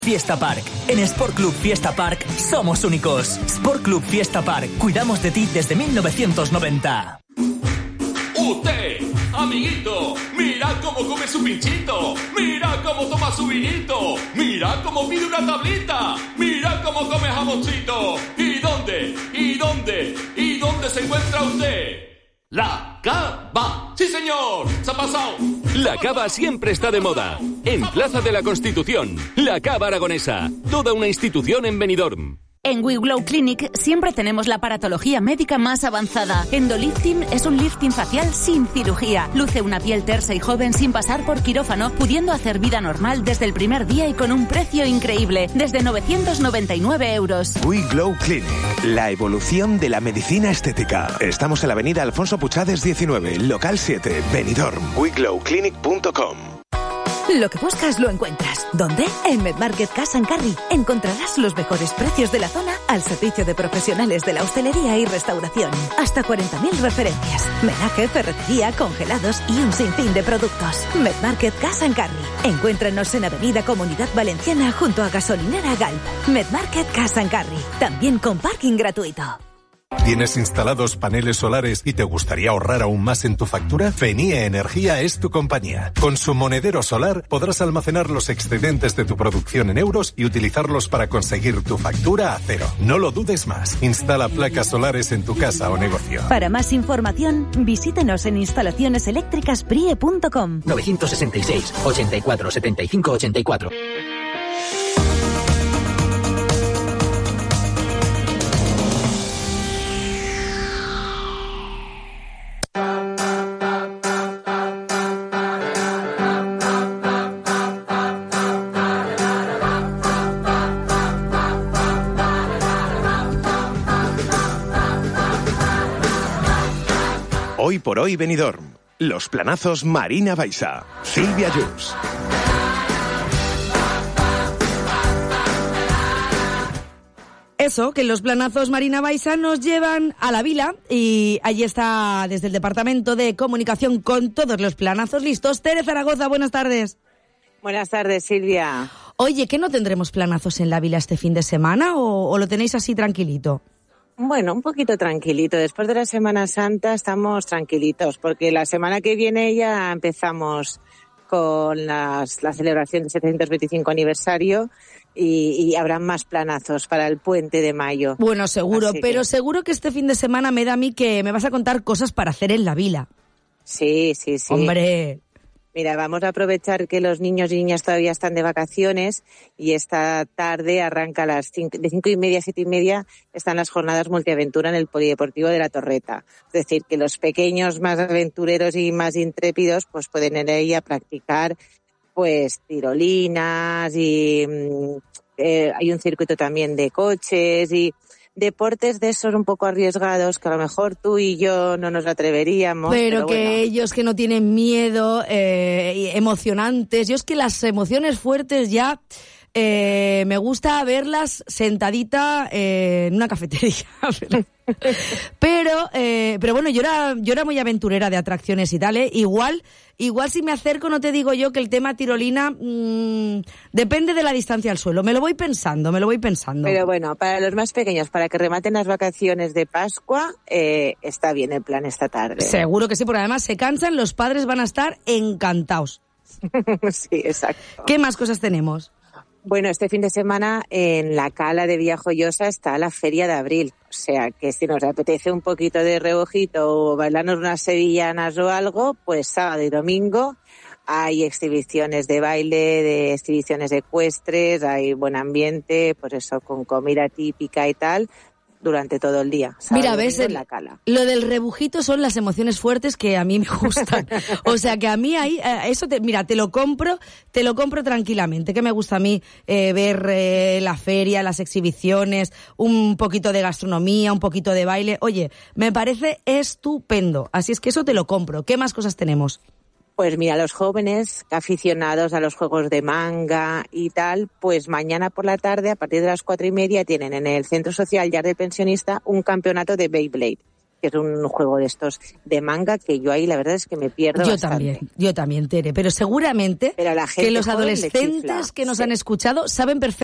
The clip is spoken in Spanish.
Fiesta Park. En Sport Club Fiesta Park somos únicos. Sport Club Fiesta Park. Cuidamos de ti desde 1990. ¡Usted, amiguito! ¡Mira cómo come su pinchito! ¡Mira cómo toma su vinito! ¡Mira cómo pide una tablita! ¡Mira cómo come jamoncito! ¿Y dónde? ¿Y dónde? ¿Y dónde se encuentra usted? ¡La Cava! ¡Sí, señor! ¡Se ha pasado! La Cava siempre está de moda. En Plaza de la Constitución, La Cava Aragonesa. Toda una institución en Benidorm. En We Glow Clinic siempre tenemos la aparatología médica más avanzada. Endolifting es un lifting facial sin cirugía. Luce una piel tersa y joven sin pasar por quirófano, pudiendo hacer vida normal desde el primer día y con un precio increíble, desde 999 euros. We Glow Clinic, la evolución de la medicina estética. Estamos en la avenida Alfonso Puchades 19, local 7, Benidorm. WeGlowClinic.com. Lo que buscas lo encuentras. ¿Dónde? En Medmarket Cash & Carry. Encontrarás los mejores precios de la zona al servicio de profesionales de la hostelería y restauración. Hasta 40.000 referencias. Menaje, ferretería, congelados y un sinfín de productos. Medmarket Cash & Carry. Encuéntranos en Avenida Comunidad Valenciana junto a Gasolinera Galp. Medmarket Cash & Carry. También con parking gratuito. ¿Tienes instalados paneles solares y te gustaría ahorrar aún más en tu factura? Fenie Energía es tu compañía. Con su monedero solar podrás almacenar los excedentes de tu producción en euros y utilizarlos para conseguir tu factura a cero. No lo dudes más. Instala placas solares en tu casa o negocio. Para más información, visítenos en instalacioneseléctricasprie.com. 966 84 75 84. Hoy por hoy Benidorm. Los planazos Marina Baixa. Silvia Yus. Eso, que los planazos Marina Baixa nos llevan a la vila y allí está desde el Departamento de Comunicación con todos los planazos listos. Tere Zaragoza, buenas tardes. Buenas tardes, Silvia. Oye, ¿qué no tendremos planazos en la vila este fin de semana o lo tenéis así tranquilito? Bueno, un poquito tranquilito. Después de la Semana Santa estamos tranquilitos, porque la semana que viene ya empezamos con la celebración del 725 aniversario y habrá más planazos para el puente de mayo. Bueno, seguro, pero seguro que este fin de semana me da a mí que me vas a contar cosas para hacer en la vila. Sí. Hombre. Mira, vamos a aprovechar que los niños y niñas todavía están de vacaciones y esta tarde arranca de 5:30 a 7:30 están las jornadas multiaventura en el Polideportivo de la Torreta. Es decir, que los pequeños más aventureros y más intrépidos pues pueden ir ahí a practicar pues tirolinas y hay un circuito también de coches y deportes de esos un poco arriesgados que a lo mejor tú y yo no nos atreveríamos. Pero que bueno, ellos que no tienen miedo, emocionantes. Yo es que las emociones fuertes ya me gusta verlas sentadita en una cafetería. Pero bueno, yo era muy aventurera de atracciones y tal, ¿eh? Igual si me acerco no te digo yo que el tema tirolina depende de la distancia al suelo. Me lo voy pensando. Pero bueno, para los más pequeños, para que rematen las vacaciones de Pascua, está bien el plan esta tarde. Seguro que sí, porque además se cansan, los padres van a estar encantados. Sí, exacto. ¿Qué más cosas tenemos? Bueno, este fin de semana en la Cala de Villajoyosa está la Feria de Abril. O sea, que si nos apetece un poquito de rebujito o bailarnos unas sevillanas o algo, pues sábado y domingo hay exhibiciones de baile, de exhibiciones ecuestres, hay buen ambiente, pues eso, con comida típica y tal, durante todo el día. Mira, ves, en la Cala. Lo del rebujito son las emociones fuertes que a mí me gustan. O sea, que a mí ahí, eso te lo compro tranquilamente. Que me gusta a mí ver la feria, las exhibiciones, un poquito de gastronomía, un poquito de baile. Oye, me parece estupendo. Así es que eso te lo compro. ¿Qué más cosas tenemos? Pues mira, los jóvenes aficionados a los juegos de manga y tal, pues mañana por la tarde, a partir de las 4:30, tienen en el Centro Social Yard del Pensionista un campeonato de Beyblade. que es un juego de estos de manga que yo ahí la verdad es que me pierdo bastante. Yo también, Tere, pero seguramente pero la gente que los joven adolescentes que nos han escuchado saben perfectamente